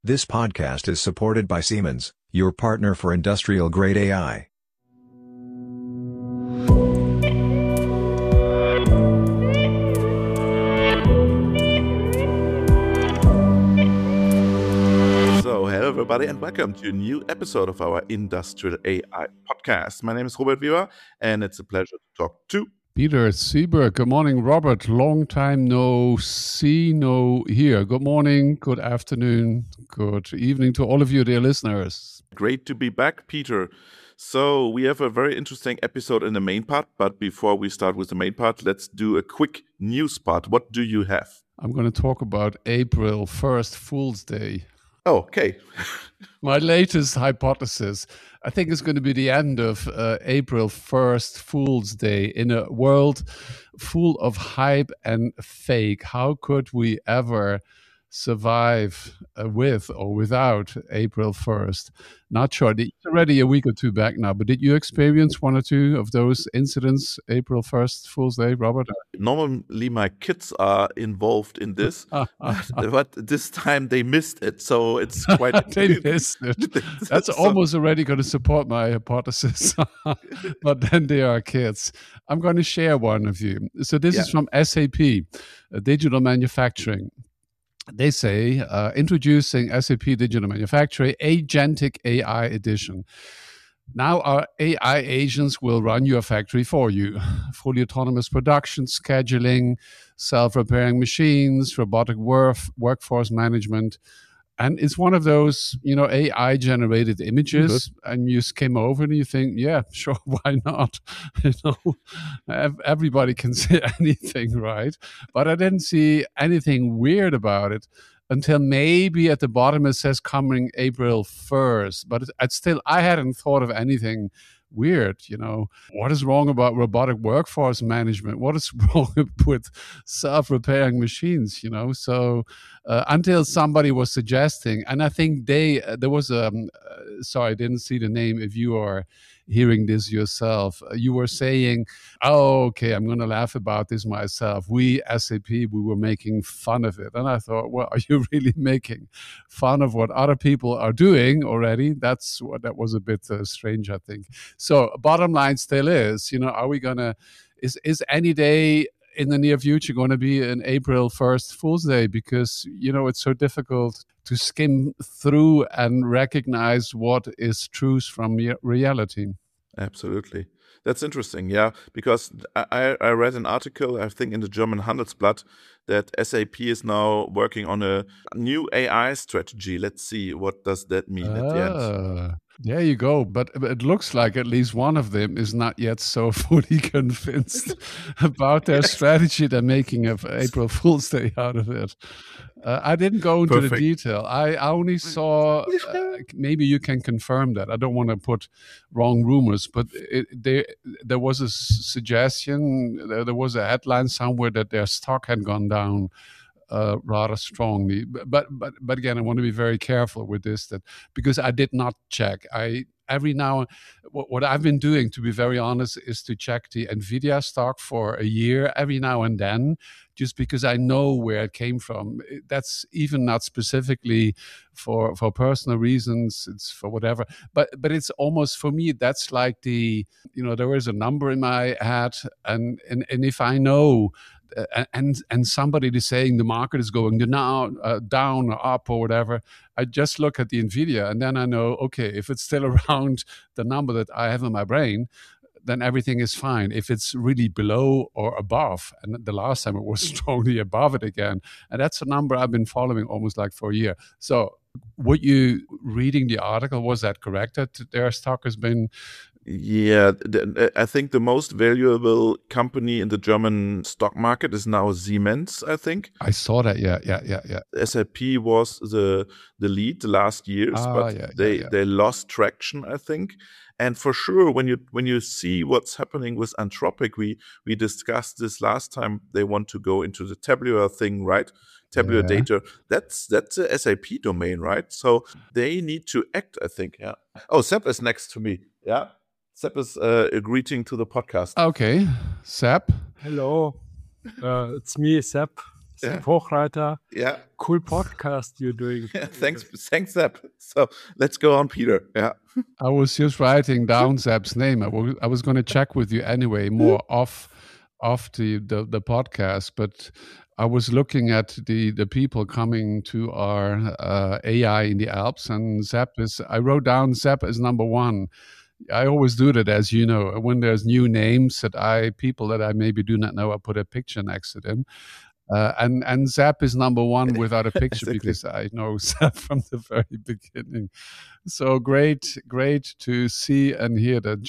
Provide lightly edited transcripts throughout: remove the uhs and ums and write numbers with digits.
This podcast is supported by Siemens, your partner for industrial-grade AI. So, hello everybody and welcome to a new episode of our Industrial AI podcast. My name is Robert Weber and it's a pleasure to talk to Peter Sieber. Good morning, Robert. Long time no see, no hear. Good morning, good afternoon, good evening to all of you, dear listeners. Great to be back, Peter. So we have a very interesting episode in the main part, but before we start with the main part, let's do a quick news part. What do you have? I'm going to talk about April 1st, Fool's Day. Oh, okay. My latest hypothesis, I think it's going to be the end of April 1st, Fool's Day, in a world full of hype and fake. How could we ever survive with or without April 1st? Not sure. It's already a week or two back now, but did you experience one or two of those incidents, April 1st, Fool's Day, Robert? Normally my kids are involved in this, but this time they missed it, so it's quite... They missed it. That's almost already going to support my hypothesis, but then they are kids. I'm going to share one of you. So this is from SAP, Digital Manufacturing. They say, introducing SAP Digital Manufacturing Agentic AI Edition. Now our AI agents will run your factory for you. Fully autonomous production, scheduling, self-repairing machines, robotic workforce management. And it's one of those, AI-generated images, and you skim over and you think, yeah, sure, why not? Everybody can say anything, right? But I didn't see anything weird about it until maybe at the bottom it says coming April 1st. But I hadn't thought of anything weird. What is wrong about robotic workforce management? What is wrong with self-repairing machines? So until somebody was suggesting, and I think there was sorry, I didn't see the name. If you are hearing this yourself, you were saying, oh, okay, I'm going to laugh about this myself. We, SAP, we were making fun of it. And I thought, well, are you really making fun of what other people are doing already? That was a bit strange, I think. So bottom line still is, are we going to, is any day in the near future going to be an April 1st Fool's Day? Because, it's so difficult to skim through and recognize what is truth from reality. Absolutely. That's interesting, yeah, because I read an article, I think in the German Handelsblatt, that SAP is now working on a new AI strategy. Let's see, what does that mean at the end? There you go. But it looks like at least one of them is not yet so fully convinced about their strategy. They're making an April Fool's Day out of it. I didn't go into the detail. I only saw, maybe you can confirm that. I don't want to put wrong rumors, but there was a suggestion, there was a headline somewhere that their stock had gone down rather strongly. But again, I want to be very careful with this, because I did not check. Every now, what I've been doing, to be very honest, is to check the NVIDIA stock for a year every now and then, just because I know where it came from. That's even not specifically for personal reasons. It's for whatever. But it's almost, for me, that's like there is a number in my head, and if I know, and somebody is saying the market is going down or up or whatever, I just look at the NVIDIA, and then I know, okay, if it's still around the number that I have in my brain, then everything is fine. If it's really below or above, and the last time it was strongly above it again, and that's a number I've been following almost like for a year. So were you reading the article? Was that correct, that their stock has been... Yeah, I think the most valuable company in the German stock market is now Siemens, I think. I saw that, yeah. SAP was the lead the last years, but they lost traction, I think. And for sure, when you see what's happening with Anthropic, we discussed this last time. They want to go into the tabular thing, right? Tabular data. That's a SAP domain, right? So they need to act, I think. Yeah. Oh, Sepp is next to me. Yeah. Sepp is a greeting to the podcast. Okay, Sepp. Hello, it's me, Sepp. Hochreiter. Yeah. Cool podcast you're doing. Yeah, thanks, Sepp. So let's go on, Peter. Yeah. I was just writing down Sepp's name. I was going to check with you anyway, more off the podcast, but I was looking at the people coming to our AI in the Alps, and I wrote down Sepp as number one. I always do that, as you know. When there's new names people that I maybe do not know, I put a picture next to them. And Sepp is number one without a picture because I know Sepp from the very beginning. So great to see and hear that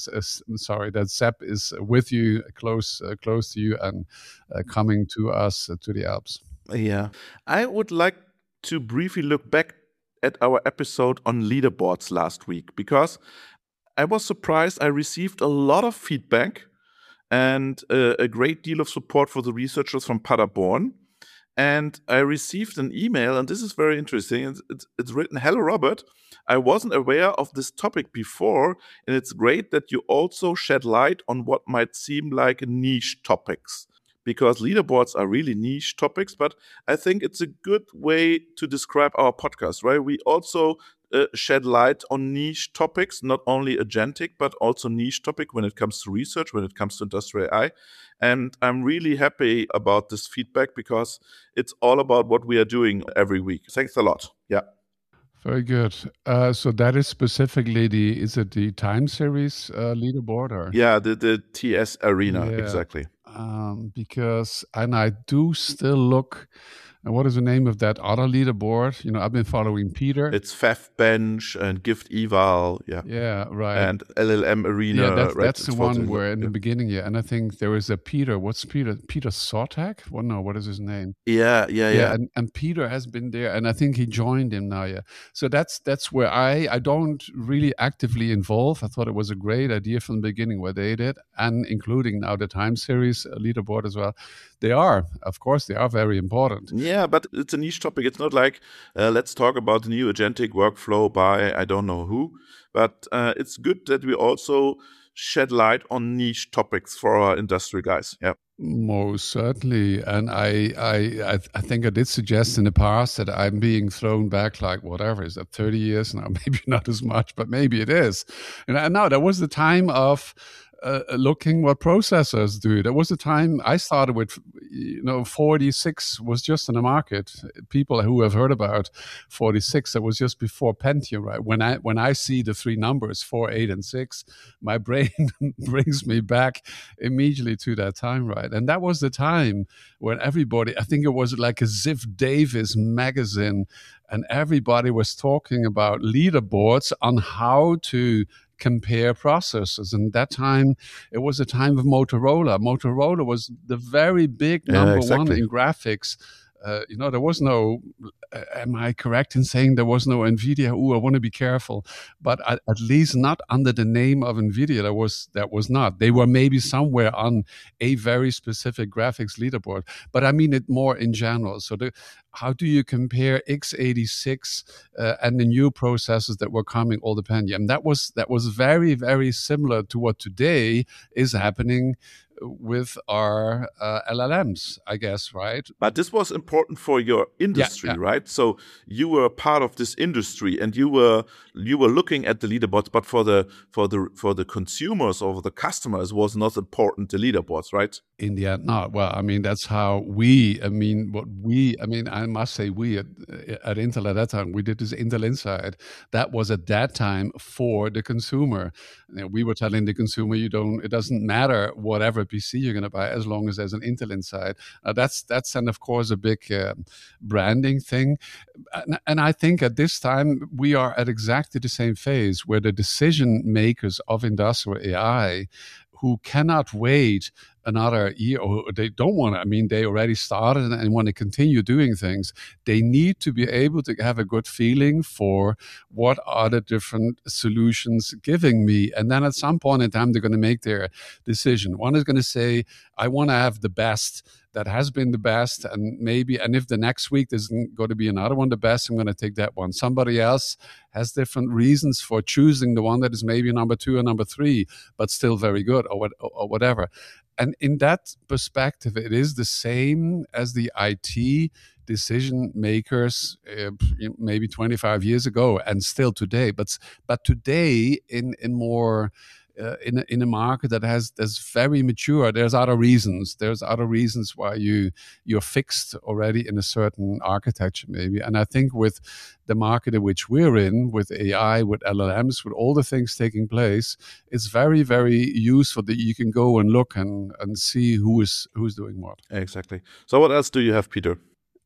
Sepp is with you, close to you, and coming to us to the Alps. Yeah, I would like to briefly look back at our episode on leaderboards last week, because I was surprised. I received a lot of feedback and a great deal of support for the researchers from Paderborn. And I received an email, and this is very interesting. It's written, "Hello, Robert. I wasn't aware of this topic before, and it's great that you also shed light on what might seem like niche topics." Because leaderboards are really niche topics, but I think it's a good way to describe our podcast, right? We also shed light on niche topics, not only agentic, but also niche topic when it comes to research, when it comes to industrial AI. And I'm really happy about this feedback because it's all about what we are doing every week. Thanks a lot. Yeah. Very good. So that is specifically is it the time series leaderboard? Or? Yeah, the TS Arena, exactly. Because, and I do still look, and what is the name of that other leaderboard? You know, I've been following Peter. It's FEF-Bench and Gift Eval, yeah, right, and LLM Arena. Yeah, that's the one where in the beginning, and I think there is a Peter. What's Peter? Peter Sortak? Well, no, what is his name? Yeah. And Peter has been there, and I think he joined him now. Yeah, so that's where I don't really actively involve. I thought it was a great idea from the beginning what they did, and including now the time series leaderboard as well. They are, of course, very important. Yeah, but it's a niche topic. It's not like, let's talk about the new agentic workflow by I don't know who. But it's good that we also shed light on niche topics for our industry guys. Yeah. Most certainly. And I think I did suggest in the past that I'm being thrown back like, whatever, is that 30 years now? Maybe not as much, but maybe it is. And now there was the time of looking what processors do. There was a time I started with, 46 was just in the market. People who have heard about 46, that was just before Pentium, right? When I see the three numbers, 4, 8, and 6, my brain brings me back immediately to that time, right? And that was the time when everybody, I think it was like a Ziff Davis magazine, and everybody was talking about leaderboards on how to compare processors. And that time, it was a time of Motorola. Motorola was the very big number one in graphics. There was no, am I correct in saying there was no NVIDIA? I want to be careful. But at least not under the name of NVIDIA, that was not. They were maybe somewhere on a very specific graphics leaderboard. But I mean it more in general. So how do you compare x86 and the new processors that were coming, all the Pentium? That was very, very similar to what today is happening with our LLMs, I guess, right? But this was important for your industry, right? So you were part of this industry, and you were looking at the leaderboards. But for the consumers or the customers, was not important the leaderboards, right? In the end, not. Well, I mean, that's how I must say we at Intel at that time, we did this Intel Inside. That was at that time for the consumer. We were telling the consumer, it doesn't matter whatever PC you're going to buy as long as there's an Intel inside. That's and of course a big branding thing. And I think at this time we are at exactly the same phase where the decision makers of industrial AI who cannot wait another year, or they don't want to, they already started and want to continue doing things. They need to be able to have a good feeling for what are the different solutions giving me. And then at some point in time, they're going to make their decision. One is going to say, I want to have the best that has been the best, and if the next week there's going to be another one the best, I'm going to take that one. Somebody else has different reasons for choosing the one that is maybe number 2 or number 3, but still very good, or whatever. And in that perspective, it is the same as the IT decision makers maybe 25 years ago and still today. But today, in more in a market that's very mature, there's other reasons. There's other reasons why you're fixed already in a certain architecture, maybe. And I think with the market in which we're in, with AI, with LLMs, with all the things taking place, it's very, very useful that you can go and look and see who's doing what. Exactly. So what else do you have, Peter?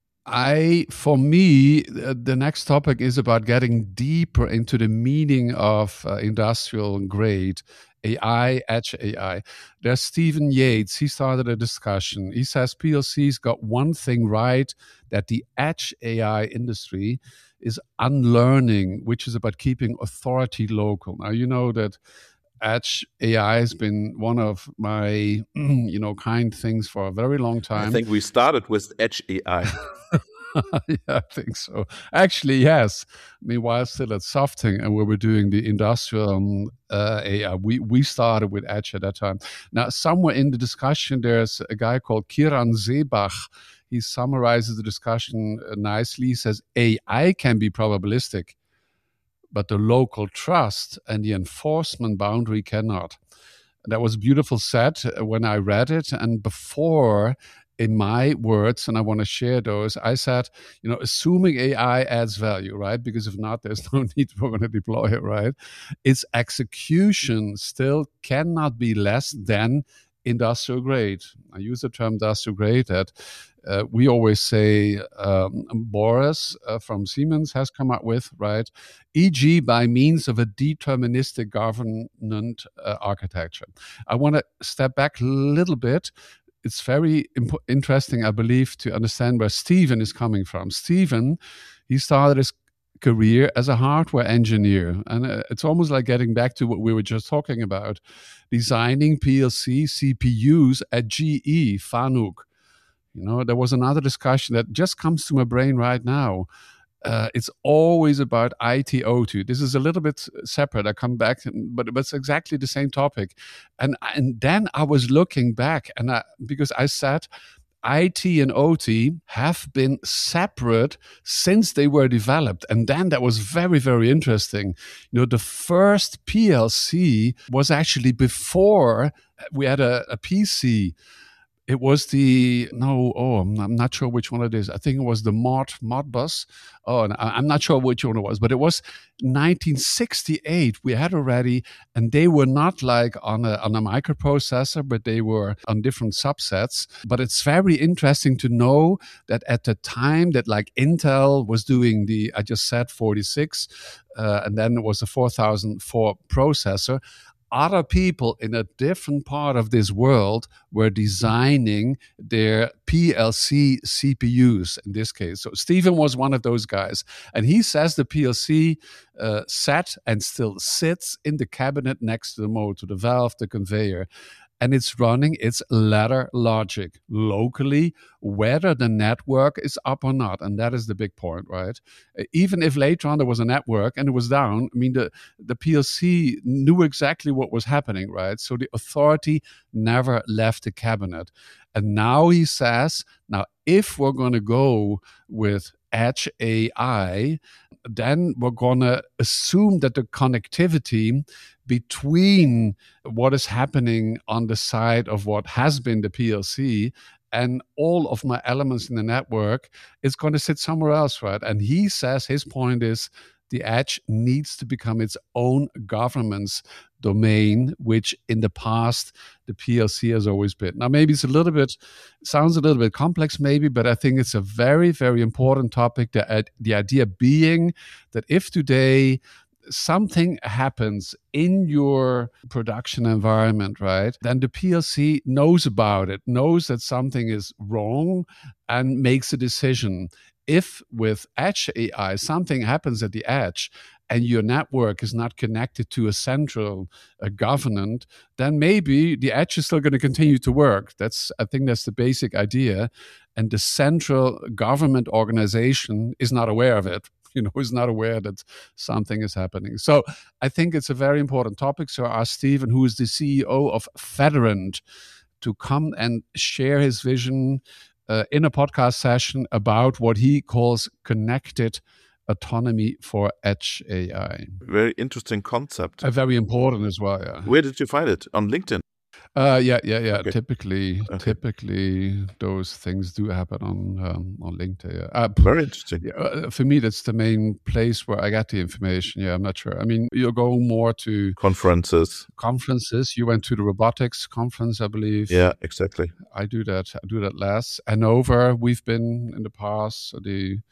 For me, the next topic is about getting deeper into the meaning of industrial grade AI, edge AI. There's Stephen Yates. He started a discussion. He says PLC's got one thing right, that the edge AI industry is unlearning, which is about keeping authority local. Now, you know that edge AI has been one of my, kind things for a very long time. I think we started with edge AI. Yeah, I think so. Actually, yes. Meanwhile, still at Softing, and we were doing the industrial AI. We started with edge at that time. Now, somewhere in the discussion, there's a guy called Kiran Zebach. He summarizes the discussion nicely. He says, AI can be probabilistic, but the local trust and the enforcement boundary cannot. That was beautiful said when I read it. And before, in my words, and I want to share those, I said, assuming AI adds value, right? Because if not, there's no need for going to deploy it, right? Its execution still cannot be less than industrial grade. I use the term industrial grade that we always say Boris from Siemens has come up with, right? E.g. by means of a deterministic governance architecture. I want to step back a little bit. It's very interesting, I believe, to understand where Stephen is coming from. Stephen, he started his career as a hardware engineer. And it's almost like getting back to what we were just talking about, designing PLC CPUs at GE, Fanuc. There was another discussion that just comes to my brain right now. It's always about IT OT. This is a little bit separate. I come back, but it's exactly the same topic. And then I was looking back, and because I said IT and OT have been separate since they were developed. And then that was very, very interesting. The first PLC was actually before we had a PC. It was I'm not sure which one it is. I think it was the Modbus. I'm not sure which one it was, but it was 1968 we had already, and they were not like on a microprocessor, but they were on different subsets. But it's very interesting to know that at the time that like Intel was doing I just said 46, and then it was the 4004 processor, other people in a different part of this world were designing their PLC CPUs in this case. So Stephen was one of those guys. And he says the PLC sat and still sits in the cabinet next to the motor, the valve, the conveyor. And it's running its ladder logic locally, whether the network is up or not. And that is the big point, right? Even if later on there was a network and it was down, the PLC knew exactly what was happening, right? So the authority never left the cabinet. And now he says, if we're going to go with edge AI, then we're going to assume that the connectivity between what is happening on the side of what has been the PLC and all of my elements in the network is going to sit somewhere else, right? And he says his point is the edge needs to become its own governance domain, which in the past the PLC has always been. Now, maybe sounds a little bit complex, maybe, but I think it's a very, very important topic. The idea being that if today something happens in your production environment, right, then the PLC knows about it, knows that something is wrong, and makes a decision. If with edge AI, something happens at the edge and your network is not connected to a central governance, then maybe the edge is still going to continue to work. I think that's the basic idea. And the central government organization is not aware of it. Is not aware that something is happening. So I think it's a very important topic. So I asked Stephen, who is the CEO of Federant, to come and share his vision in a podcast session about what he calls connected autonomy for edge AI. Very interesting concept. Very important as well, yeah. Where did you find it? On LinkedIn? Yeah. Okay. Typically, those things do happen on LinkedIn. Very interesting. For me, that's the main place where I get the information. Yeah, I'm not sure. I mean, you're going more to conferences. You went to the robotics conference, I believe. Yeah, exactly. I do that less. Hanover, we've been in the past. So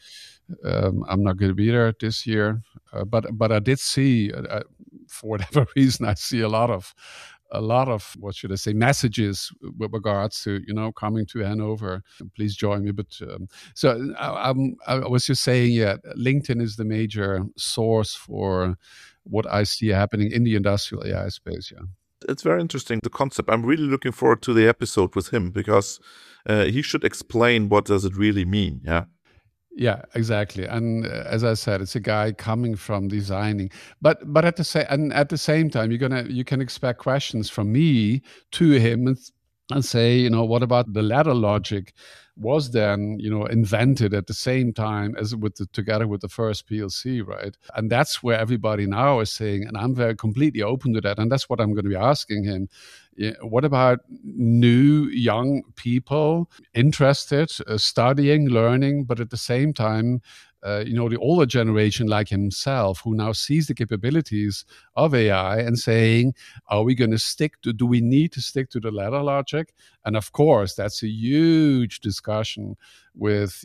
I'm not going to be there this year, but I did see, for whatever reason, I see a lot of what should I say, messages with regards to coming to Hanover. Please join me. But so I was just saying, LinkedIn is the major source for what I see happening in the industrial AI space. Yeah. It's very interesting, the concept. I'm really looking forward to the episode with him because he should explain what does it really mean. Yeah. Yeah, exactly. And as I said, it's a guy coming from designing, but at the same time, you can expect questions from me to him and say, what about the ladder logic was then, invented at the same time as together with the first PLC, right? And that's where everybody now is saying, and I'm very completely open to that. And that's what I'm going to be asking him. What about new young people interested, studying, learning, but at the same time, the older generation like himself who now sees the capabilities of AI and saying, do we need to stick to the ladder logic? And of course, that's a huge discussion with,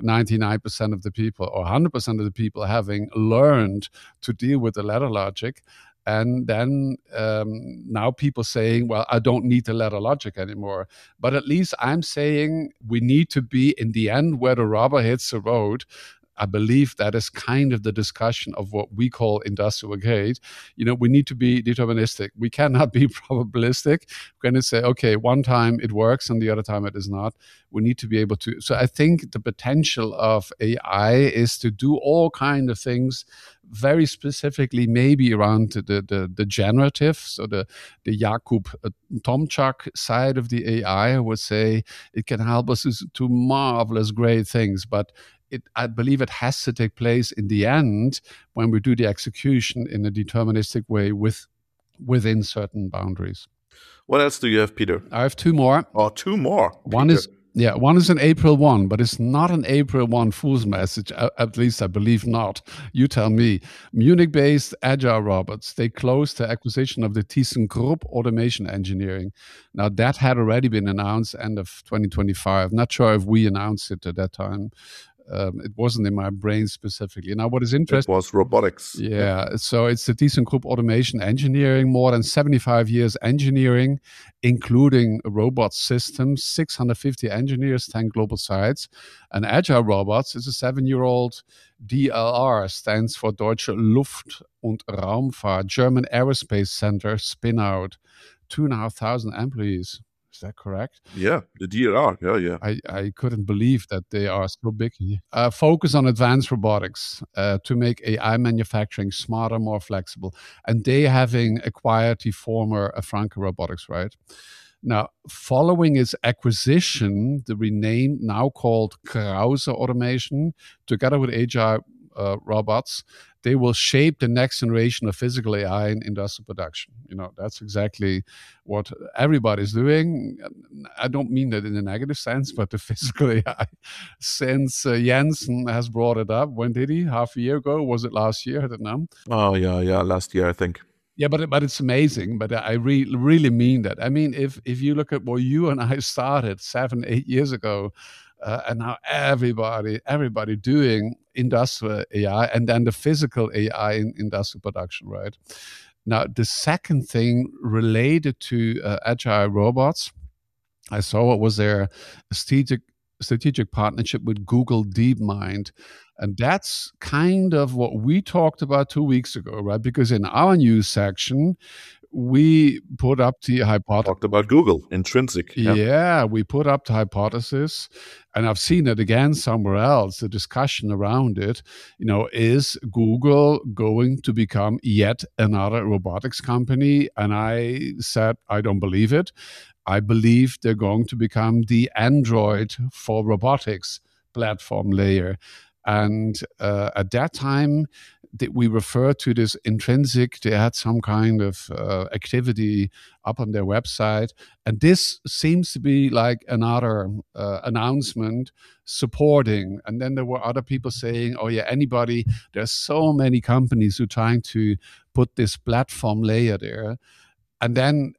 99% of the people or 100% of the people having learned to deal with the ladder logic. And then now people saying, well, I don't need the ladder logic anymore. But at least I'm saying we need to be in the end where the rubber hits the road. I believe that is kind of the discussion of what we call industrial grade. We need to be deterministic. We cannot be probabilistic. We're going to say, okay, one time it works and the other time it is not. We need to be able to. So I think the potential of AI is to do all kinds of things, very specifically maybe around the generative. So the Jakub Tomczak side of the AI, I would say it can help us to marvelous great things. But I believe it has to take place in the end when we do the execution in a deterministic way within certain boundaries. What else do you have, Peter? I have two more. Oh, two more. One is an April 1, but it's not an April 1 fool's message. At least I believe not. You tell me. Munich-based Agile Robots, they closed the acquisition of the ThyssenKrupp Automation Engineering. Now, that had already been announced end of 2025. Not sure if we announced it at that time. It wasn't in my brain specifically. Now, what is interesting... It was robotics. Yeah, so it's the ThyssenKrupp Automation Engineering, more than 75 years engineering, including robot systems, 650 engineers, 10 global sites. And Agile Robots is a 7-year-old DLR, stands for Deutsche Luft- und Raumfahrt, German Aerospace Center, spin-out, 2,500 employees. Is that correct? Yeah, the DLR. Yeah. I couldn't believe that they are so big. Focus on advanced robotics to make AI manufacturing smarter, more flexible. And they having acquired the former Franke Robotics, right? Now, following its acquisition, the renamed, now called Krause Automation, together with Agile Robots, they will shape the next generation of physical AI in industrial production. That's exactly what everybody's doing. I don't mean that in a negative sense, but the physical AI, since Jensen has brought it up. When did he? Half a year ago? Was it last year? I don't know. Oh, yeah, last year, I think. Yeah, but it's amazing. But I really mean that. I mean, if you look at where you and I started 7-8 years ago, and now everybody doing industrial AI and then the physical AI in industrial production, right? Now, the second thing related to Agile Robots, I saw it was their strategic partnership with Google DeepMind. And that's kind of what we talked about 2 weeks ago, right? Because in our news section, we put up the hypothesis. Talked about Google, Intrinsic. Yeah, we put up the hypothesis, and I've seen it again somewhere else, the discussion around it. Is Google going to become yet another robotics company? And I said, I don't believe it. I believe they're going to become the Android for robotics platform layer. And at that time, we refer to this Intrinsic. They had some kind of activity up on their website. And this seems to be like another announcement supporting. And then there were other people saying, oh yeah, there's so many companies who are trying to put this platform layer there. And then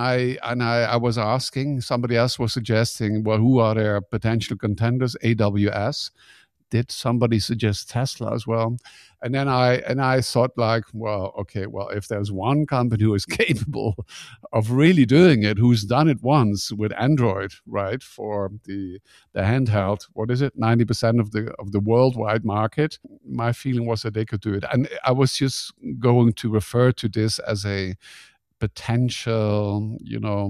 I was asking, somebody else was suggesting, well, who are their potential contenders? AWS. Did somebody suggest Tesla as well? And then I thought like, well, okay, well, if there's one company who is capable of really doing it, who's done it once with Android, right, for the handheld, what is it, 90% of the worldwide market, my feeling was that they could do it. And I was just going to refer to this as a potential,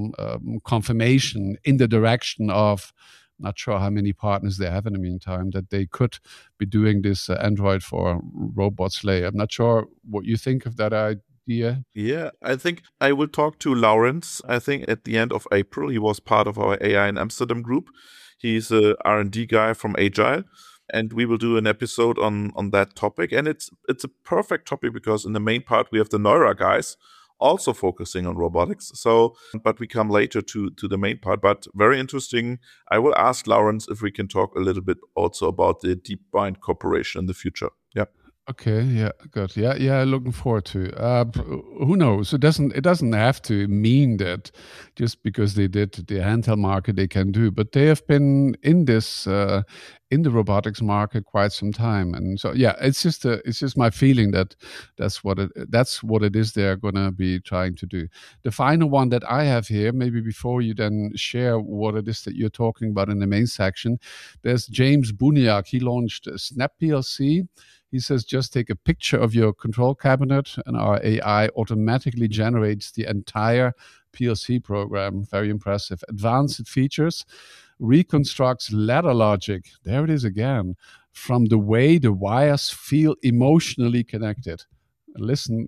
confirmation in the direction of, not sure how many partners they have in the meantime, that they could be doing this Android for robots layer. I'm not sure what you think of that idea. Yeah, I think I will talk to Laurens. I think at the end of April, he was part of our AI in Amsterdam group. He's a R&D guy from Agile. And we will do an episode on that topic. And it's a perfect topic because in the main part, we have the Neura guys also focusing on robotics. So, but we come later to the main part. But very interesting. I will ask Laurens if we can talk a little bit also about the DeepMind Corporation in the future. Yeah. Okay. Yeah. Good. Yeah. Looking forward to. Who knows? It doesn't have to mean that just because they did the handheld market they can do, but they have been in this in the robotics market quite some time, and so yeah, it's just my feeling that that's what it is they're gonna be trying to do. The final one that I have here, maybe before you then share what it is that you're talking about in the main section, there's James Buniak. He launched Snap PLC. He says, just take a picture of your control cabinet and our AI automatically generates the entire PLC program. Very impressive. Advanced features, reconstructs ladder logic. There it is again. From the way the wires feel emotionally connected. Listen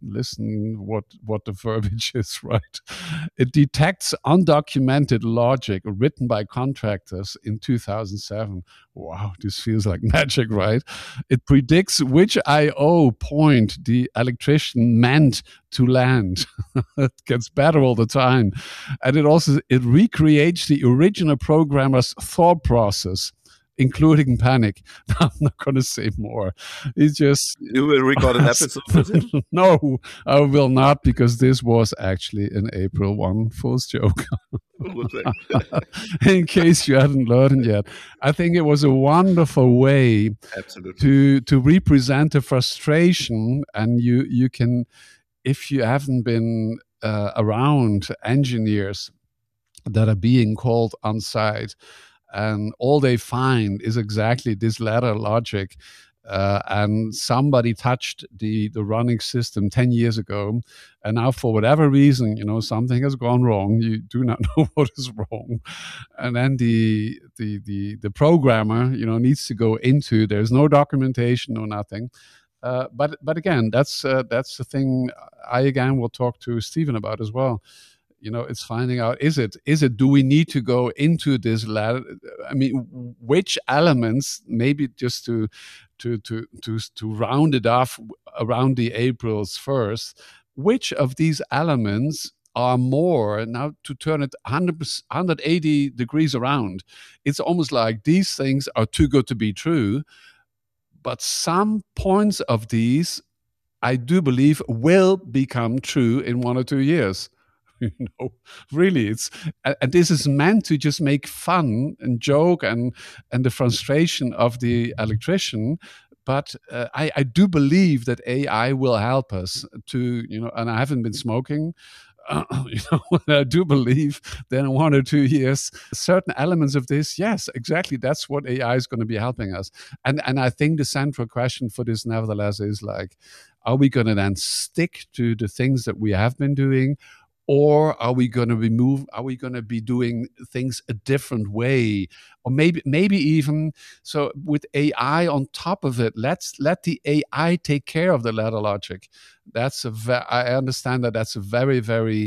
what the verbiage is, right? It detects undocumented logic written by contractors in 2007. Wow, this feels like magic, right? It predicts which I/O point the electrician meant to land. It gets better all the time. And it recreates the original programmer's thought process, including panic. I'm not going to say more. It's just... You will record an episode with it? No, I will not, because this was actually an April 1 Fool's joke. In case you hadn't learned yet. I think it was a wonderful way to represent the frustration, and you can, if you haven't been around engineers that are being called on site, and all they find is exactly this ladder logic. And somebody touched the running system 10 years ago, and now for whatever reason, something has gone wrong. You do not know what is wrong, and then the programmer, needs to go into. There's no documentation, no nothing. But again, that's the thing. I again will talk to Stephen about as well. It's finding out, do we need to go into this ladder? I mean, which elements, maybe just to round it off around the April's 1st, which of these elements are more, now to turn it 180 degrees around, it's almost like these things are too good to be true, but some points of these, I do believe, will become true in 1 or 2 years. Really, and this is meant to just make fun and joke and the frustration of the electrician. But I do believe that AI will help us to, and I haven't been smoking. I do believe that in 1 or 2 years, certain elements of this, yes, exactly, that's what AI is going to be helping us. And I think the central question for this, nevertheless, is like, are we going to then stick to the things that we have been doing? Or are we going to are we going to be doing things a different way? Or maybe even, so with AI on top of it, let the AI take care of the ladder logic. I understand that that's a very, very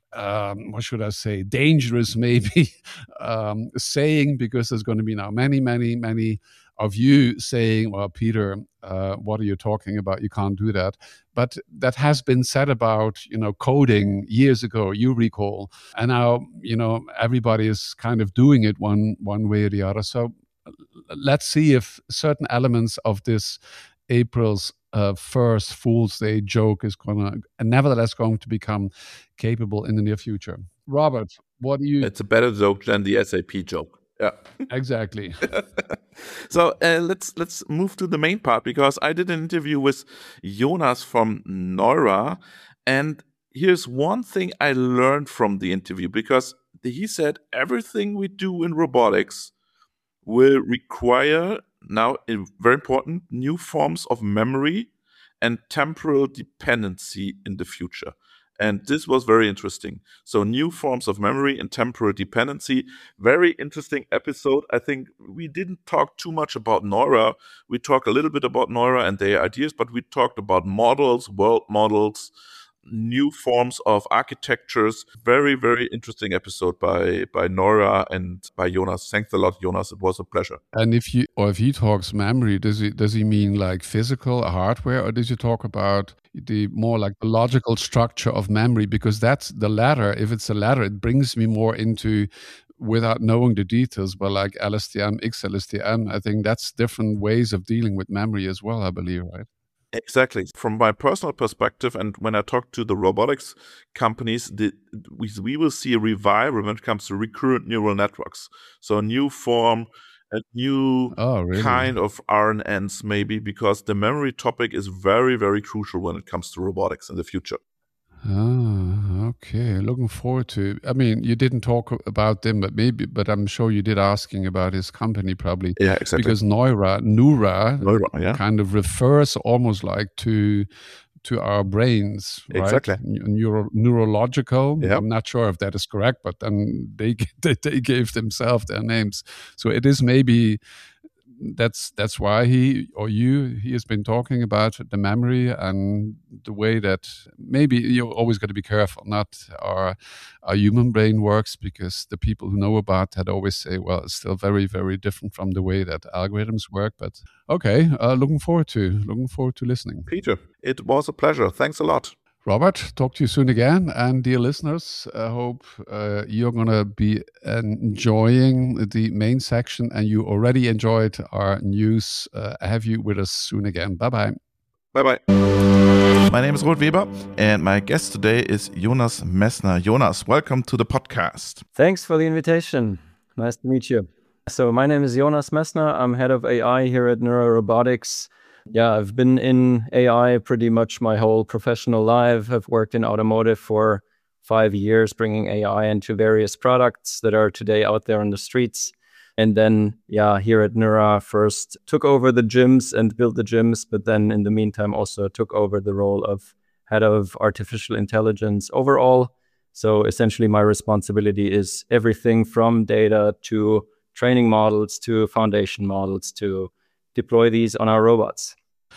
what should I say, dangerous maybe saying, because there's going to be now many of you saying, well, Peter, what are you talking about? You can't do that. But that has been said about, coding years ago, you recall. And now, everybody is kind of doing it one way or the other. So let's see if certain elements of this April's first Fool's Day joke is nevertheless going to become capable in the near future. Robert, what do you... It's a better joke than the SAP joke. Yeah, exactly. So let's move to the main part, because I did an interview with Jonas from Neura, and here's one thing I learned from the interview, because he said everything we do in robotics will require now, very important, new forms of memory and temporal dependency in the future. And this was very interesting. So new forms of memory and temporal dependency. Very interesting episode. I think we didn't talk too much about Neura. We talked a little bit about Neura and their ideas, but we talked about models, world models, new forms of architectures. Very, very interesting episode by Neura and by Jonas. Thanks a lot, Jonas. It was a pleasure. And if he talks memory, does he mean like physical hardware, or does he talk about the more like the logical structure of memory? Because that's the latter. If it's the latter, it brings me more into, without knowing the details, but like LSTM, XLSTM, I think that's different ways of dealing with memory as well, I believe, right? Exactly. From my personal perspective, and when I talk to the robotics companies, we will see a revival when it comes to recurrent neural networks. So a new form, a new kind of RNNs maybe, because the memory topic is very, very crucial when it comes to robotics in the future. Okay. Looking forward to. I mean, you didn't talk about them, but I'm sure you did, asking about his company probably. Yeah, exactly. Because Neura kind of refers almost like to our brains, right? Exactly. Neurological. Yep. I'm not sure if that is correct, but then they gave themselves their names. So it is maybe. That's why he has been talking about the memory and the way that maybe you're always got to be careful, not our human brain works, because the people who know about that always say, well, it's still very, very different from the way that algorithms work. But okay, looking forward to listening. Peter, it was a pleasure. Thanks a lot. Robert, talk to you soon again. And dear listeners, I hope you're going to be enjoying the main section, and you already enjoyed our news. Have you with us soon again. Bye-bye. Bye-bye. My name is Robert Weber, and my guest today is Jonas Messner. Jonas, welcome to the podcast. Thanks for the invitation. Nice to meet you. So my name is Jonas Messner. I'm head of AI here at Neura Robotics. Yeah, I've been in AI pretty much my whole professional life. I've worked in automotive for 5 years, bringing AI into various products that are today out there on the streets. And then, here at Neura, first took over the gyms and built the gyms, but then in the meantime also took over the role of head of artificial intelligence overall. So essentially my responsibility is everything from data to training models to foundation models to deploy these on our robots.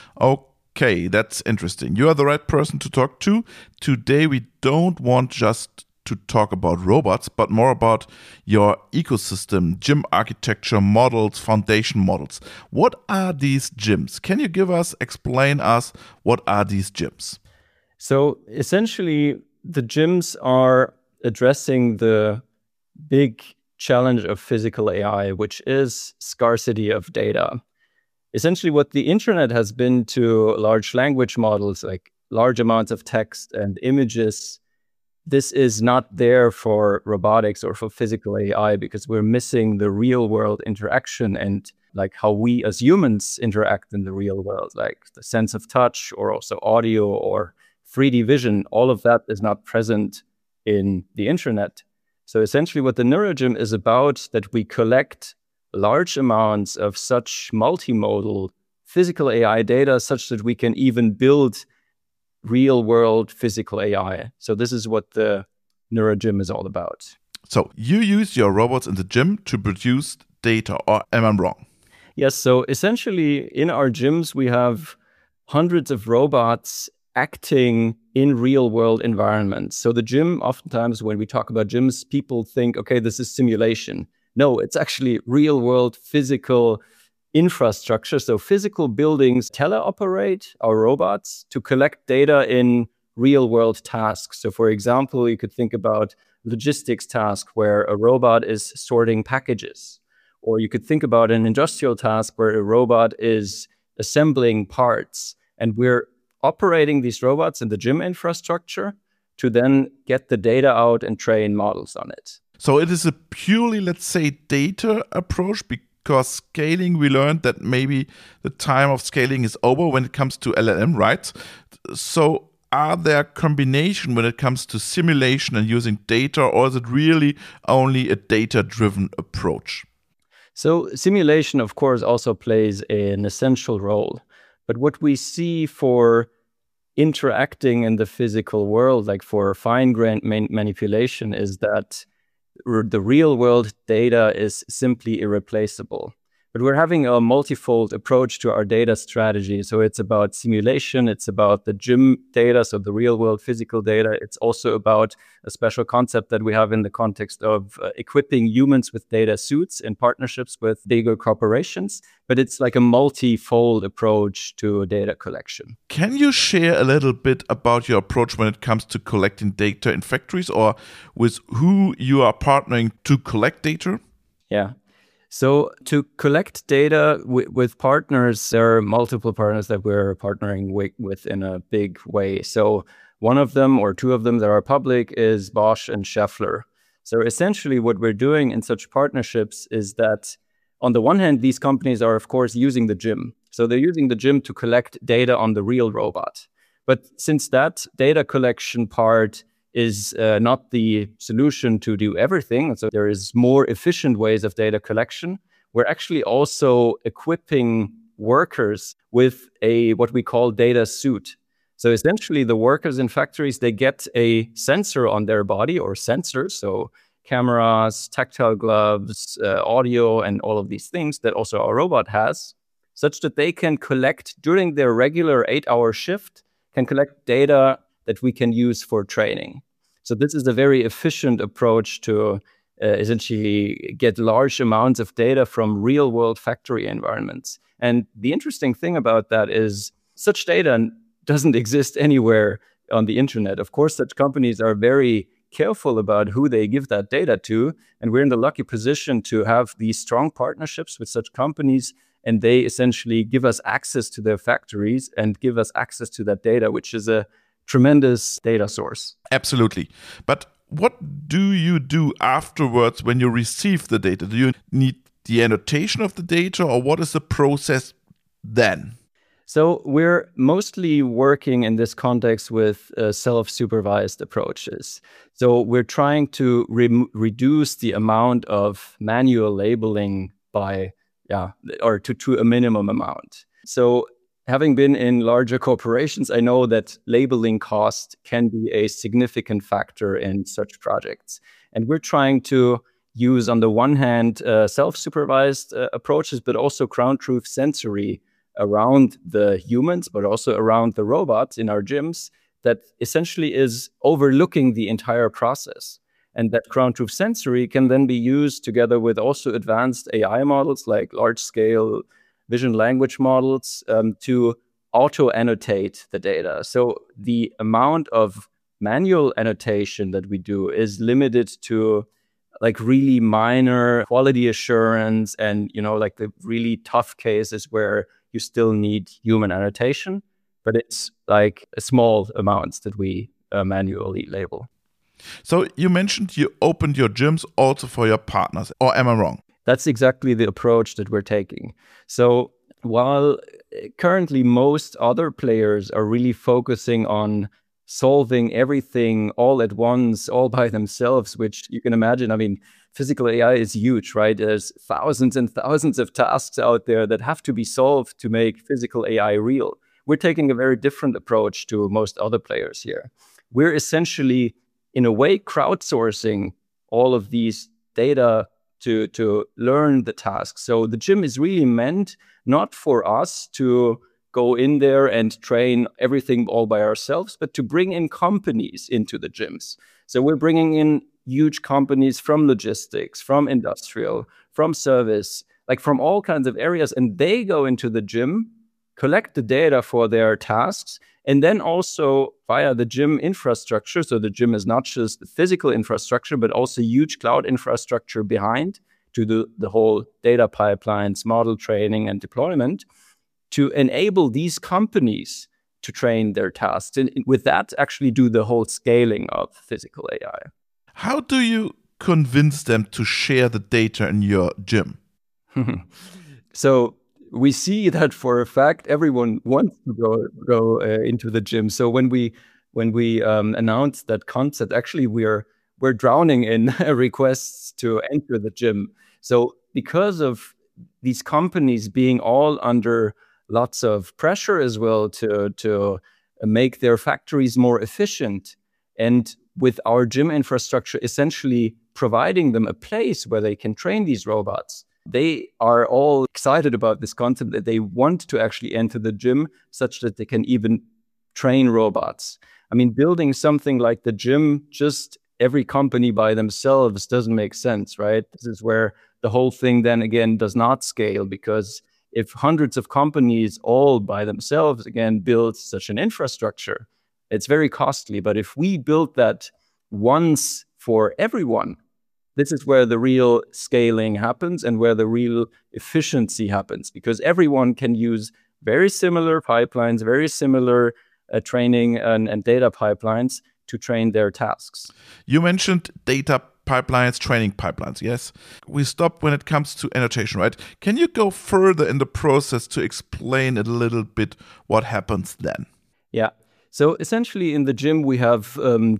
Okay, that's interesting. You are the right person to talk to. Today we don't want just to talk about robots, but more about your ecosystem, gym architecture models, foundation models. What are these gyms? Can you explain us what are these gyms? So essentially the gyms are addressing the big challenge of physical AI, which is scarcity of data. Essentially what the internet has been to large language models, like large amounts of text and images, this is not there for robotics or for physical AI, because we're missing the real world interaction and like how we as humans interact in the real world, like the sense of touch or also audio or 3D vision. All of that is not present in the internet. So essentially what the NeuraGym is about, that we collect large amounts of such multimodal physical AI data such that we can even build real world physical AI. So this is what the NeuraGym is all about. So you use your robots in the gym to produce data, or am I wrong? Yes, so essentially in our gyms we have hundreds of robots acting in real world environments. So the gym, oftentimes when we talk about gyms, people think, okay, this is simulation. No, it's actually real world physical infrastructure. So physical buildings teleoperate our robots to collect data in real world tasks. So for example, you could think about logistics task where a robot is sorting packages, or you could think about an industrial task where a robot is assembling parts, and we're operating these robots in the gym infrastructure to then get the data out and train models on it. So it is a purely, let's say, data approach, because scaling, we learned that maybe the time of scaling is over when it comes to LLM, right? So are there combination when it comes to simulation and using data, or is it really only a data-driven approach? So simulation, of course, also plays an essential role. But what we see for interacting in the physical world, like for fine-grained manipulation, is that the real-world data is simply irreplaceable. But we're having a multifold approach to our data strategy. So it's about simulation, it's about the gym data, so the real-world physical data. It's also about a special concept that we have in the context of equipping humans with data suits in partnerships with bigger corporations. But it's like a multifold approach to data collection. Can you share a little bit about your approach when it comes to collecting data in factories, or with who you are partnering to collect data? Yeah. So to collect data with partners, there are multiple partners that we're partnering with in a big way. So one of them or two of them that are public is Bosch and Schaeffler. So essentially what we're doing in such partnerships is that on the one hand, these companies are, of course, using the gym. So they're using the gym to collect data on the real robot. But since that data collection part is not the solution to do everything, so there is more efficient ways of data collection, we're actually also equipping workers with what we call data suit. So essentially the workers in factories, they get a sensor on their body, or sensors, so cameras, tactile gloves, audio, and all of these things that also our robot has, such that they can collect during their regular 8-hour shift, can collect data that we can use for training. So this is a very efficient approach to essentially get large amounts of data from real-world factory environments. And the interesting thing about that is such data doesn't exist anywhere on the internet. Of course, such companies are very careful about who they give that data to, and we're in the lucky position to have these strong partnerships with such companies, and they essentially give us access to their factories and give us access to that data, which is a tremendous data source. Absolutely. But what do you do afterwards when you receive the data? Do you need the annotation of the data, or what is the process then? So we're mostly working in this context with self-supervised approaches. So we're trying to reduce the amount of manual labeling to a minimum amount. So having been in larger corporations, I know that labeling cost can be a significant factor in such projects. And we're trying to use, on the one hand, self-supervised approaches, but also ground truth sensory around the humans, but also around the robots in our gyms, that essentially is overlooking the entire process. And that ground truth sensory can then be used together with also advanced AI models like large-scale vision language models to auto-annotate the data. So the amount of manual annotation that we do is limited to like really minor quality assurance and, like the really tough cases where you still need human annotation, but it's like small amounts that we manually label. So you mentioned you opened your gyms also for your partners, or am I wrong? That's exactly the approach that we're taking. So while currently most other players are really focusing on solving everything all at once, all by themselves, which you can imagine, I mean, physical AI is huge, right? There's thousands and thousands of tasks out there that have to be solved to make physical AI real. We're taking a very different approach to most other players here. We're essentially, in a way, crowdsourcing all of these data to learn the tasks. So the gym is really meant not for us to go in there and train everything all by ourselves, but to bring in companies into the gyms. So we're bringing in huge companies from logistics, from industrial, from service, like from all kinds of areas. And they go into the gym, collect the data for their tasks, and then also via the gym infrastructure. So the gym is not just the physical infrastructure, but also huge cloud infrastructure behind to the whole data pipelines, model training, and deployment, to enable these companies to train their tasks. And with that, actually do the whole scaling of physical AI. How do you convince them to share the data in your gym? So we see that for a fact, everyone wants to go into the gym. So when we announced that concept, actually we're drowning in requests to enter the gym. So because of these companies being all under lots of pressure as well to make their factories more efficient, and with our gym infrastructure essentially providing them a place where they can train these robots, they are all excited about this concept that they want to actually enter the gym such that they can even train robots. I mean, building something like the gym, just every company by themselves doesn't make sense, right? This is where the whole thing then again does not scale, because if hundreds of companies all by themselves again build such an infrastructure, it's very costly. But if we build that once for everyone, this is where the real scaling happens and where the real efficiency happens, because everyone can use very similar pipelines, very similar training and data pipelines to train their tasks. You mentioned data pipelines, training pipelines, yes? We stop when it comes to annotation, right? Can you go further in the process to explain a little bit what happens then? Yeah. So essentially in the gym, we have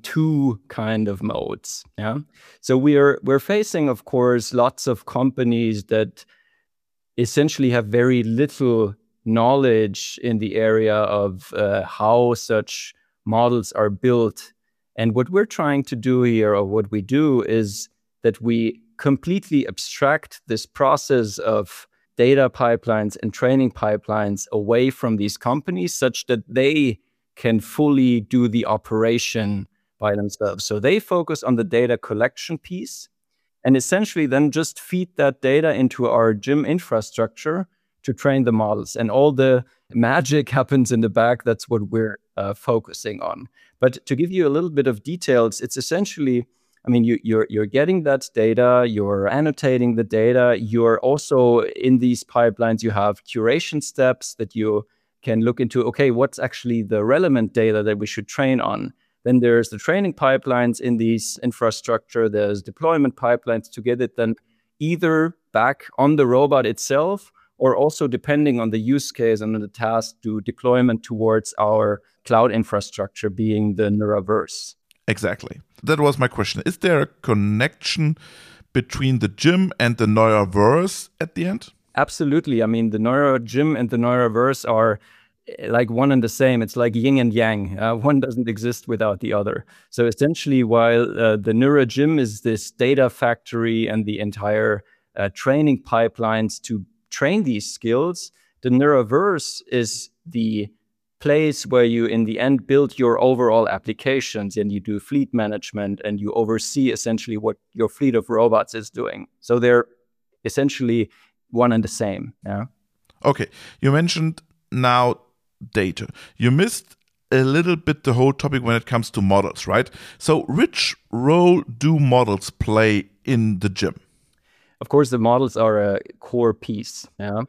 two kind of modes. Yeah. So we're facing, of course, lots of companies that essentially have very little knowledge in the area of how such models are built. And what we're trying to do here, or what we do, is that we completely abstract this process of data pipelines and training pipelines away from these companies such that they can fully do the operation by themselves. So they focus on the data collection piece and essentially then just feed that data into our gym infrastructure to train the models. And all the magic happens in the back. That's what we're focusing on. But to give you a little bit of details, it's essentially, I mean, you're getting that data, you're annotating the data, you're also in these pipelines, you have curation steps that you can look into, okay, what's actually the relevant data that we should train on? Then there's the training pipelines in these infrastructure, there's deployment pipelines to get it then either back on the robot itself, or also depending on the use case and the task, do deployment towards our cloud infrastructure, being the Neuraverse. Exactly. That was my question. Is there a connection between the gym and the Neuraverse at the end? Absolutely. I mean, the NeuraGym and the Neuraverse are like one and the same. It's like yin and yang. One doesn't exist without the other. So essentially, while the NeuraGym is this data factory and the entire training pipelines to train these skills, the Neuraverse is the place where you in the end build your overall applications and you do fleet management and you oversee essentially what your fleet of robots is doing. So they're essentially one and the same. Yeah. Okay. You mentioned now data. You missed a little bit the whole topic when it comes to models, right? So which role do models play in the gym? Of course, the models are a core piece. Yeah.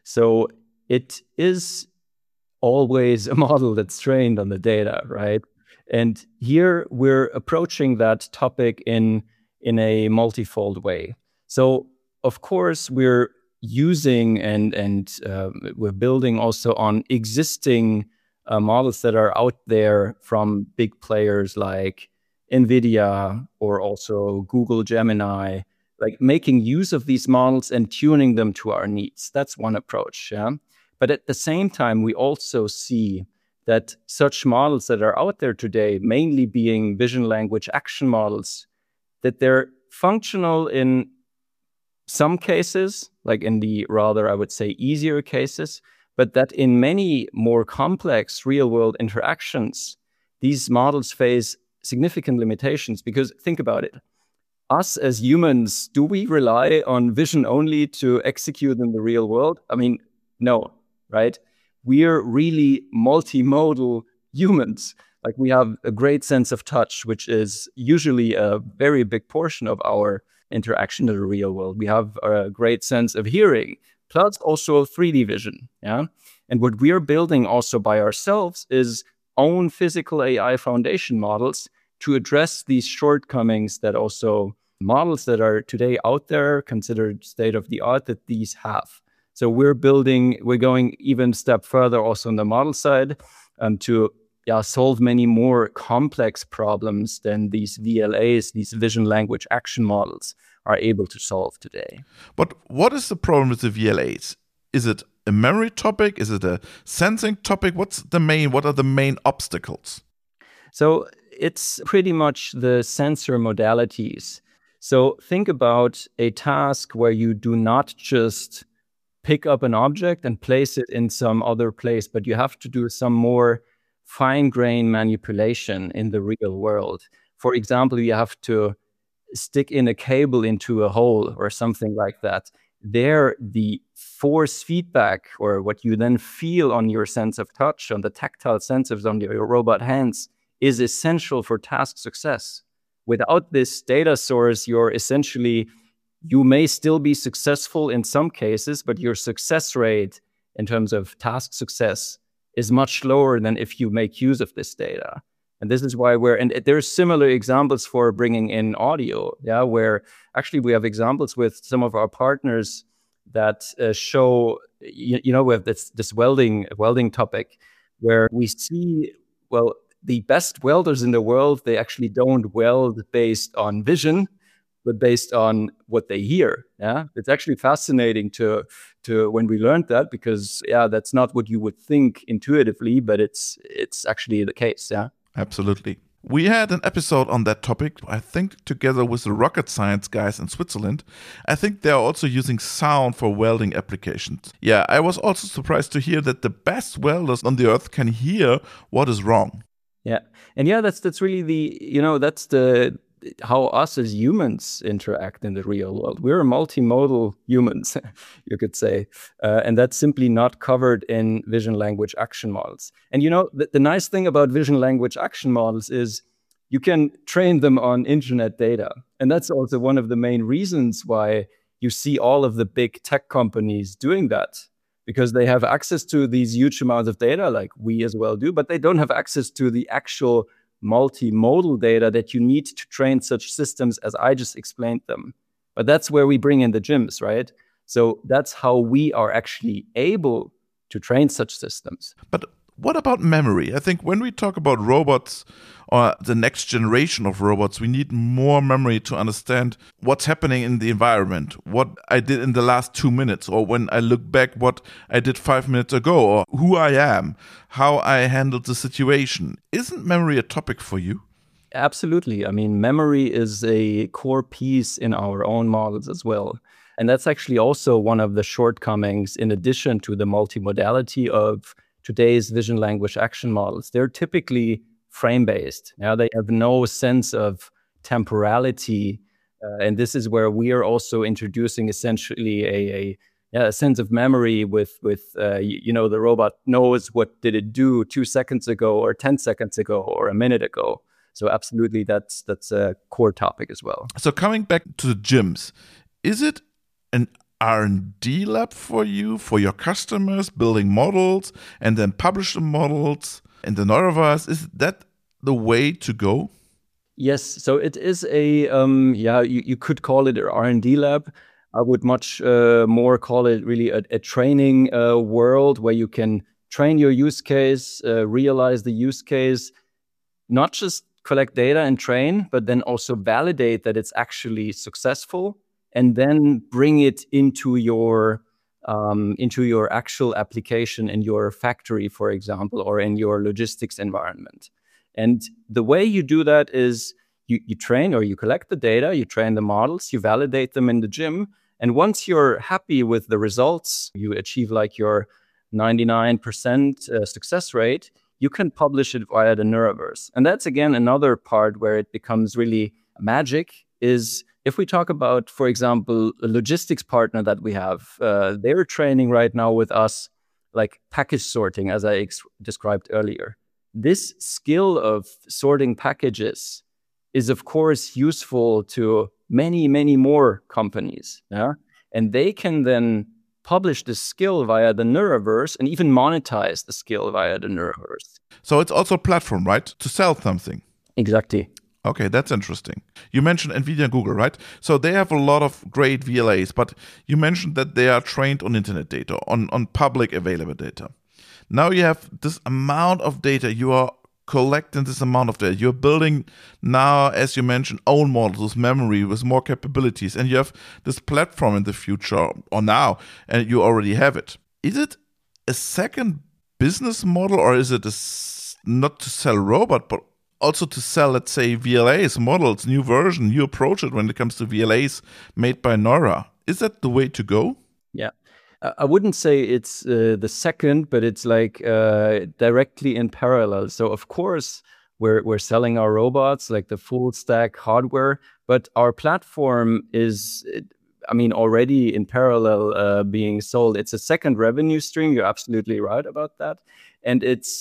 So it is always a model that's trained on the data, right? And here we're approaching that topic in a multifold way. So of course, we're using and we're building also on existing models that are out there from big players like NVIDIA or also Google Gemini, like making use of these models and tuning them to our needs. That's one approach. Yeah. But at the same time, we also see that such models that are out there today, mainly being vision language action models, that they're functional in some cases, like in the rather, I would say, easier cases, but that in many more complex real-world interactions, these models face significant limitations. Because think about it. Us as humans, do we rely on vision only to execute in the real world? I mean, no, right? We're really multimodal humans. Like, we have a great sense of touch, which is usually a very big portion of our interaction in the real world. We have a great sense of hearing, plus also 3D vision. Yeah. And what we're building also by ourselves is own physical AI foundation models to address these shortcomings that also models that are today out there considered state of the art that these have. So we're going even a step further also on the model side to solve many more complex problems than these VLAs, these vision language action models, are able to solve today. But what is the problem with the VLAs? Is it a memory topic? Is it a sensing topic? What are the main obstacles? So it's pretty much the sensor modalities. So think about a task where you do not just pick up an object and place it in some other place, but you have to do some more fine-grained manipulation in the real world. For example, you have to stick in a cable into a hole or something like that. There, the force feedback, or what you then feel on your sense of touch, on the tactile sensors on your robot hands, is essential for task success. Without this data source, you may still be successful in some cases, but your success rate in terms of task success is much lower than if you make use of this data. And this is why and there's similar examples for bringing in audio, where actually we have examples with some of our partners that show, we have this welding topic where we see, the best welders in the world, they actually don't weld based on vision, but based on what they hear. Yeah, it's actually fascinating to when we learned that, because that's not what you would think intuitively, but it's actually the case. Yeah, absolutely. We had an episode on that topic, I think, together with the rocket science guys in Switzerland. I think they're also using sound for welding applications. Yeah, I was also surprised to hear that the best welders on the earth can hear what is wrong. Yeah, and that's really that's how us as humans interact in the real world. We're multimodal humans, you could say, and that's simply not covered in vision language action models. And the nice thing about vision language action models is you can train them on internet data, and that's also one of the main reasons why you see all of the big tech companies doing that. Because they have access to these huge amounts of data, like we as well do, but they don't have access to the actual multimodal data that you need to train such systems as I just explained them. But that's where we bring in the GIMS, right? So that's how we are actually able to train such systems. But what about memory? I think when we talk about robots or the next generation of robots, we need more memory to understand what's happening in the environment, what I did in the last 2 minutes, or when I look back what I did 5 minutes ago, or who I am, how I handled the situation. Isn't memory a topic for you? Absolutely. I mean, memory is a core piece in our own models as well. And that's actually also one of the shortcomings in addition to the multimodality of today's vision language action models. They're typically frame-based. They have no sense of temporality. And this is where we are also introducing essentially a sense of memory with the robot knows what did it do 2 seconds ago or 10 seconds ago or a minute ago. So absolutely, that's a core topic as well. So coming back to the GIMS, is it an R&D lab for you, for your customers, building models and then publish the models in the Neuraverse? Is that the way to go? Yes. So it is you could call it an R&D lab. I would much more call it really a training world where you can train your use case, realize the use case, not just collect data and train, but then also validate that it's actually successful, and then bring it into your actual application in your factory, for example, or in your logistics environment. And the way you do that is you train or you collect the data, you train the models, you validate them in the GIM. And once you're happy with the results, you achieve like your 99% success rate, you can publish it via the Neuraverse. And that's, again, another part where it becomes really magic is if we talk about, for example, a logistics partner that we have, they're training right now with us, like package sorting, as I described earlier. This skill of sorting packages is, of course, useful to many, many more companies. Yeah? And they can then publish the skill via the Neuraverse and even monetize the skill via the Neuraverse. So it's also a platform, right? To sell something. Exactly. Okay, that's interesting. You mentioned NVIDIA and Google, right? So they have a lot of great VLAs, but you mentioned that they are trained on internet data, on public available data. Now you have this amount of data, you are collecting this amount of data. You're building now, as you mentioned, own models with memory, with more capabilities, and you have this platform in the future, or now, and you already have it. Is it a second business model, or is it not to sell robot, but also to sell, let's say, VLAs, models, new version, new approach it when it comes to VLAs made by Neura? Is that the way to go? Yeah. I wouldn't say it's the second, but it's like directly in parallel. So, of course, we're selling our robots, like the full stack hardware, but our platform is, already in parallel being sold. It's a second revenue stream. You're absolutely right about that. And it's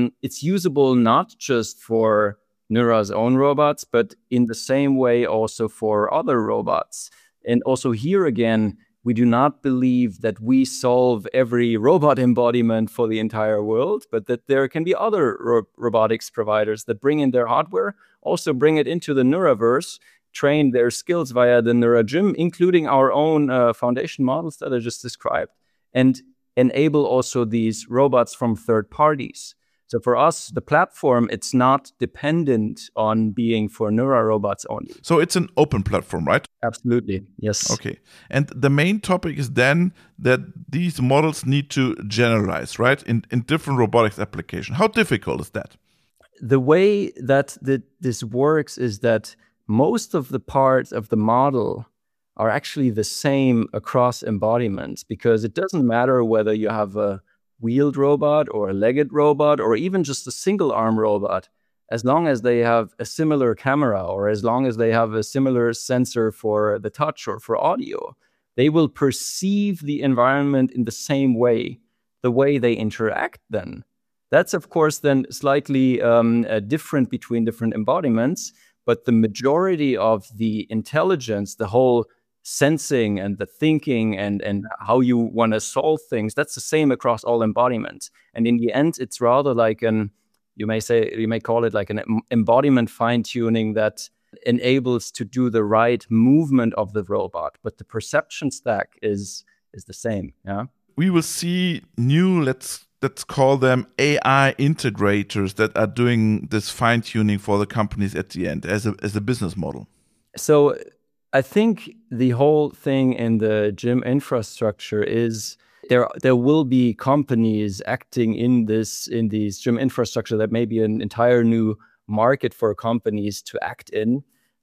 usable not just for Neura's own robots, but in the same way also for other robots. And also here again, we do not believe that we solve every robot embodiment for the entire world, but that there can be other robotics providers that bring in their hardware, also bring it into the Neuraverse, train their skills via the Neura Gym, including our own foundation models that I just described, and enable also these robots from third parties. So for us, the platform, it's not dependent on being for Neura robots only. So it's an open platform, right? Absolutely, yes. Okay. And the main topic is then that these models need to generalize, right? In different robotics applications. How difficult is that? The way that this works is that most of the parts of the model are actually the same across embodiments, because it doesn't matter whether you have a wheeled robot or a legged robot or even just a single arm robot, as long as they have a similar camera or as long as they have a similar sensor for the touch or for audio, they will perceive the environment in the same way. The way they interact then, that's of course then slightly different between different embodiments, but the majority of the intelligence, the whole sensing and the thinking and how you want to solve things, that's the same across all embodiments. And in the end, it's rather like you may call it like an embodiment fine-tuning that enables to do the right movement of the robot, but the perception stack is the same. Yeah, we will see new, let's call them AI integrators that are doing this fine-tuning for the companies at the end as a business model. So I think the whole thing in the gym infrastructure is there will be companies acting in these gym infrastructure that may be an entire new market for companies to act in,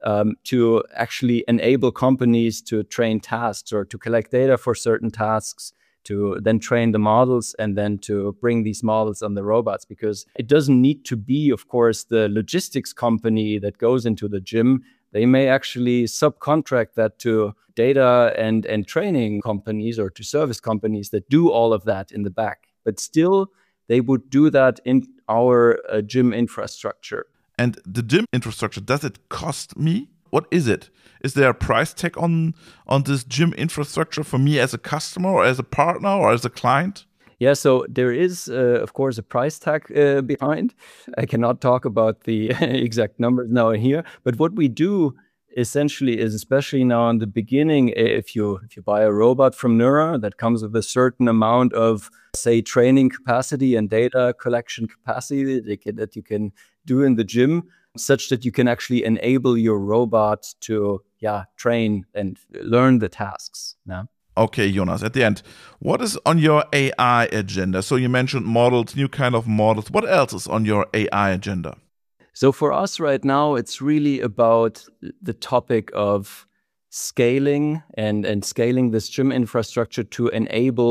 to actually enable companies to train tasks or to collect data for certain tasks, to then train the models and then to bring these models on the robots. Because it doesn't need to be, of course, the logistics company that goes into the gym. They may actually subcontract that to data and training companies or to service companies that do all of that in the back. But still, they would do that in our gym infrastructure. And the gym infrastructure, does it cost me? What is it? Is there a price tag on this gym infrastructure for me as a customer or as a partner or as a client? Yeah, so there is, of course, a price tag behind. I cannot talk about the exact numbers now here, but what we do essentially is, especially now in the beginning, if you buy a robot from Neura that comes with a certain amount of, say, training capacity and data collection capacity that you can do in the gym, such that you can actually enable your robot to train and learn the tasks. Yeah. Okay, Jonas, at the end, what is on your AI agenda? So you mentioned models, new kind of models. What else is on your AI agenda? So for us right now, it's really about the topic of scaling and scaling this gym infrastructure to enable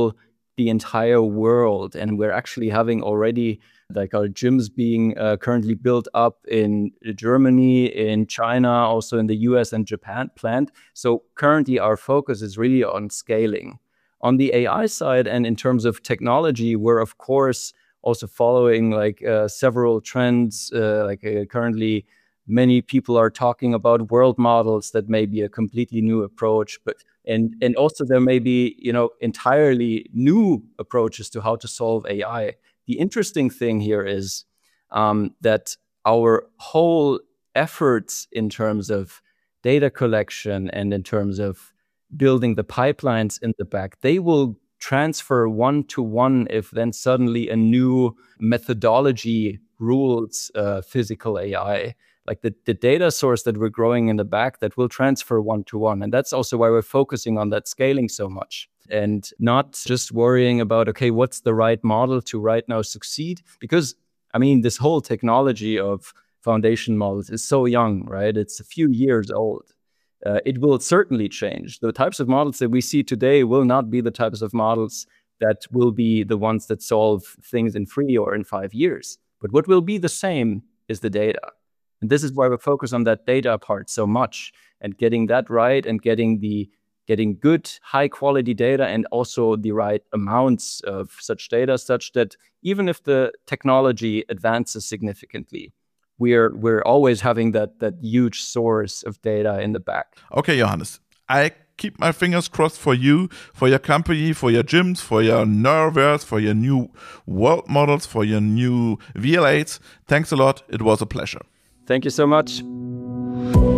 the entire world. And we're actually having already like our gyms being currently built up in Germany, in China, also in the US and Japan planned. So currently our focus is really on scaling. On the AI side and in terms of technology, we're of course also following like several trends. Currently, many people are talking about world models that may be a completely new approach, but and also there may be entirely new approaches to how to solve AI. The interesting thing here is that our whole efforts in terms of data collection and in terms of building the pipelines in the back, they will transfer one-to-one if then suddenly a new methodology rules physical AI. Like the data source that we're growing in the back, that will transfer one-to-one. And that's also why we're focusing on that scaling so much and not just worrying about, okay, what's the right model to right now succeed? Because, I mean, this whole technology of foundation models is so young, right? It's a few years old. It will certainly change. The types of models that we see today will not be the types of models that will be the ones that solve things in 3 or in 5 years. But what will be the same is the data. And this is why we focus on that data part so much and getting that right and getting good, high quality data and also the right amounts of such data, such that even if the technology advances significantly, we're always having that huge source of data in the back. Okay, Johannes, I keep my fingers crossed for you, for your company, for your gyms, for your Neuroverse, for your new world models, for your new VL8s. Thanks a lot. It was a pleasure. Thank you so much.